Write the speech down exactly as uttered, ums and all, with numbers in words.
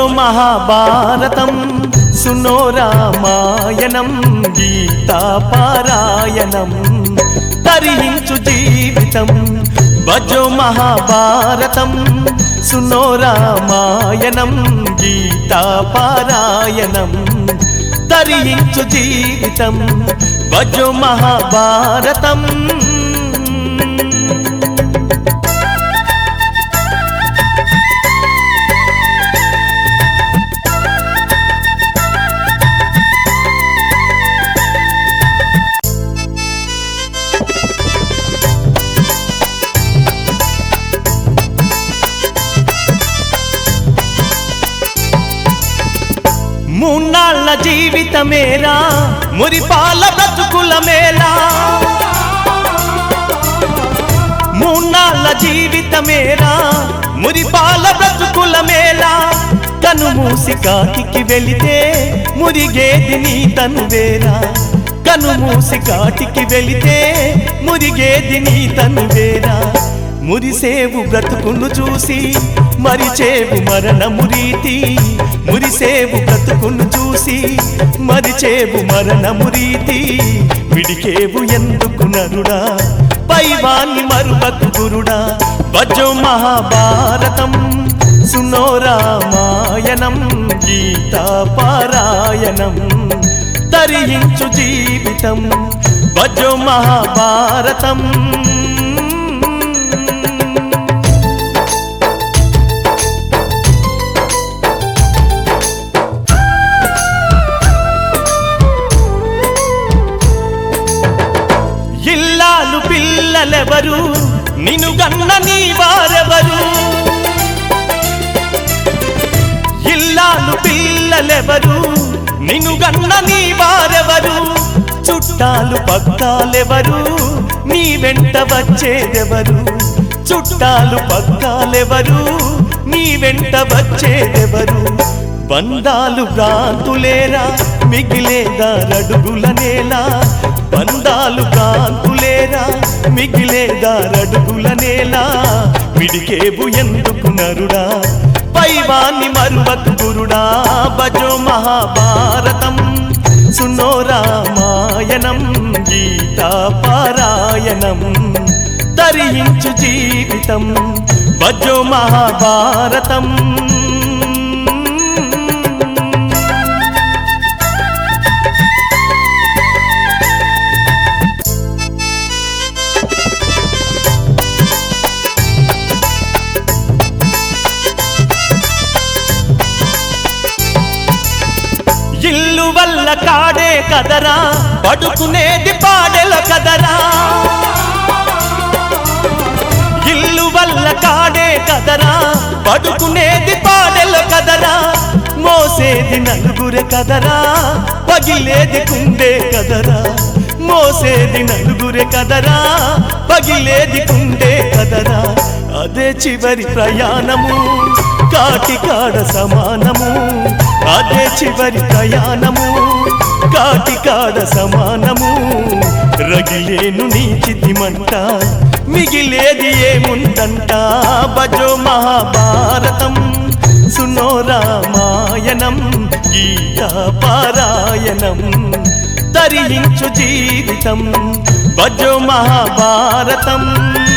భజో మహాభారతం సునో రామాయణం గీతా పారాయణం తరించు జీవితం భజో మహాభారతం సునో రామాయణం గీతా పారాయణం తరించు జీవితం భజో మహాభారతం మూన్నాళ్ళ జీవితమేరా మురిపాల బ్రతుకుల మేళా మూన్నాళ్ళ జీవితమేరా మురిపాల బ్రతుకుల మేళా కను మూసి కాటికి వెళితే మురిగేది నీ తనువేరా కను మూసి కాటికి వెళితే మురిగేది నీ తనువేరా మురిసేవు బ్రతుకును చూసి మరిచేవు మరణము రీతి మురిసేవు బ్రతుకును చూసి మరిచేవు మరణము రీతి విడికేవు ఎందుకు నరుడా పైవాన్ని మరువకు గురుడా భజో మహాభారతం సునో రామాయణం గీతా పారాయణం తరించు జీవితం భజో మహాభారతం ఇల్లాలు పిల్లలెవరు నిన్ను గన్న నీ వారెవరు ఇల్లాలు పిల్లలెవరు నిన్ను గన్న నీ వారెవరు చుట్టాలు పక్కాలెవరు నీ వెంట వచ్చేదెవరు చుట్టాలు పక్కాలెవరు నీ వెంట వచ్చేదెవరు బంధాలు భ్రాంతులేరా మిగిలేదా రడుగుల నేలా బంధాలు భ్రాంతులేరా మిగిలేదా రడుగుల నేలా విడికేవు ఎందుకు నరుడా పైవాన్ని మరువకు గురుడా భజో మహాభారతం సునో రామాయణం గీతా పారాయణం తరించు జీవితం భజో మహాభారతం ఇల్లు వల్ల కాడే కదరా పడుకునేది పాడెల కదరా ఇల్లు వల్ల కాడే కదరా పడుకునేది పాడెల కదరా మోసేది నలుగురే కదరా పగిలేది కుండే కదరా మోసేది నలుగురే కదరా పగిలేది కుండే కదరా అదే చివరి ప్రయాణము కాటికాడ సమానము అదే చివరి ప్రయాణము కాటికాడ సమానము రగిలేను నీ చితిమంట మిగిలేది ఏముందంట భజో మహాభారతం సునో రామాయణం గీతా పారాయణం తరించు జీవితం భజో మహాభారతం